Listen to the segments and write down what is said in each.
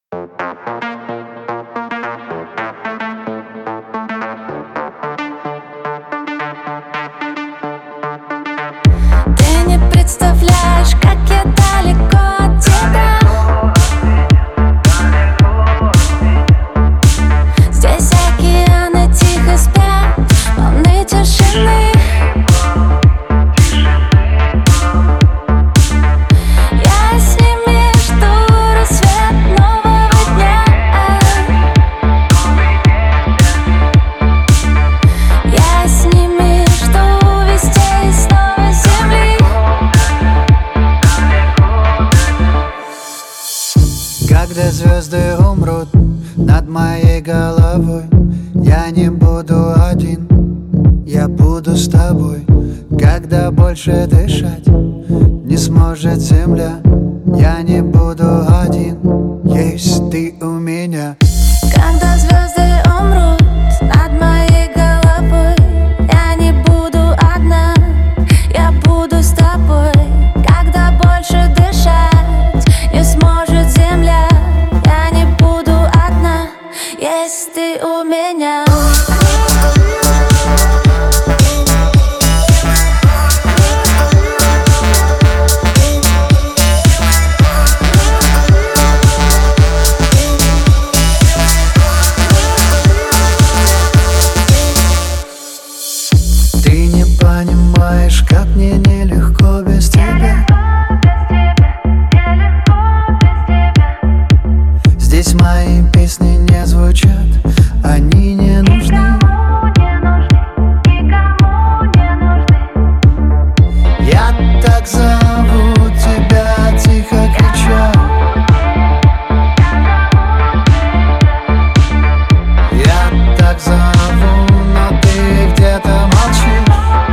Ты не представляешь, как я далеко от тебя. Здесь океаны тихо спят, волны тишины. Я с ними жду рассвет нового дня. Я с ними жду вестей снова земли. Когда звезды умрут над моей головой, я не буду один, я буду с тобой. Когда больше дышать не сможет земля, я не буду один, есть ты у меня. Когда звезды умрут над моей головой, я не буду одна, я буду с тобой. Когда больше дышать не сможет земля, я не буду одна, есть ты у меня. Ты не понимаешь, как мне нелегко без тебя. Здесь мои песни не звучат, они не нужны. Я так зову тебя, тихо крича. Я так зову, но ты где-то молчишь.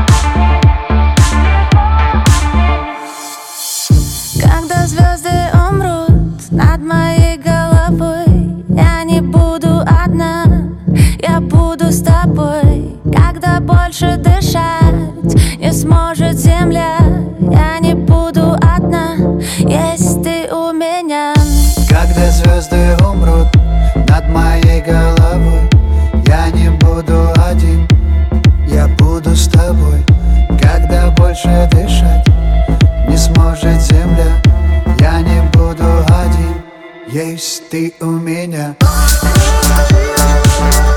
Когда звезды умрут над моей головой, я не буду одна, я буду с тобой. Когда больше дышать не сможет земля, я не буду одна, есть ты у меня. Когда звезды умрут над моей головой, я не буду один, я буду с тобой. Когда больше дышать не сможет земля, я не буду один, есть ты у меня.